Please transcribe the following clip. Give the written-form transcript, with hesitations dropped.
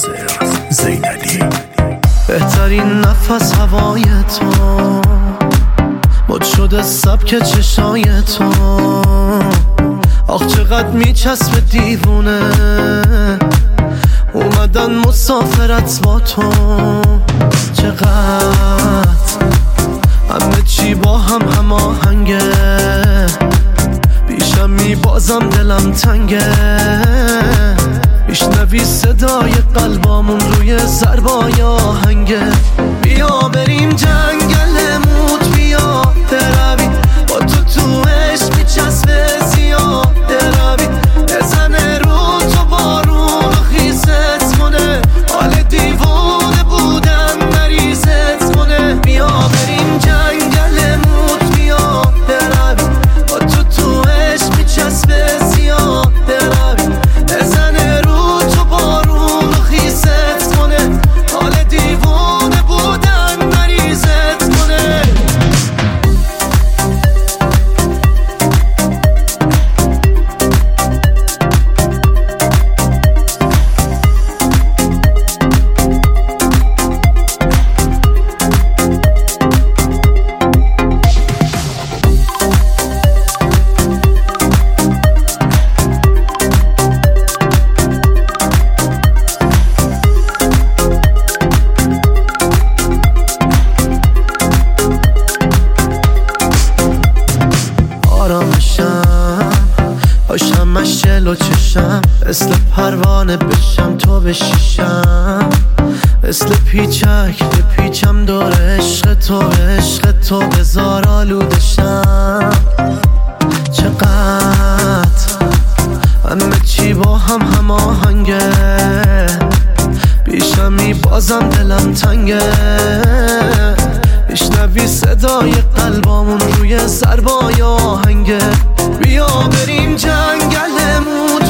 ناصر زینالی. بهترین نفس هوای تو، مد شده سبک چشای تو. آخ چقدر میچسبه دیوونه، اومدن مسافرت با تو. چقدر همه چی با هم هماهنگه، بیشم میبازم دلم تنگه. میشنوی صدای قلبامون روی ضربای آهنگه. بیا بریم جنگل موت، بیا بروی با تو عشق میچسبه زیاد بروی. بزنه رو تو بارون و خیست کنه، حال دیوونه بودن مریضت کنه. بیا بریم جنگل موت، بیا بروی با تو عشق میچسبه زیاد بروی. بزنه رو تو بارون و خیست کنه، حال دیوونه بودن مریضت کنه. باشم مشل و چشم، مثل پروانه بشم تو بشیشم. مثل پیچک پیچم دور عشق تو بزار آلودشم. چقدر همه چی با هم هماهنگه، بیشم میبازم دلم تنگه. میشنوی صدای قلبامون روی ضربای آهنگه. بیا بریم جنگل موت،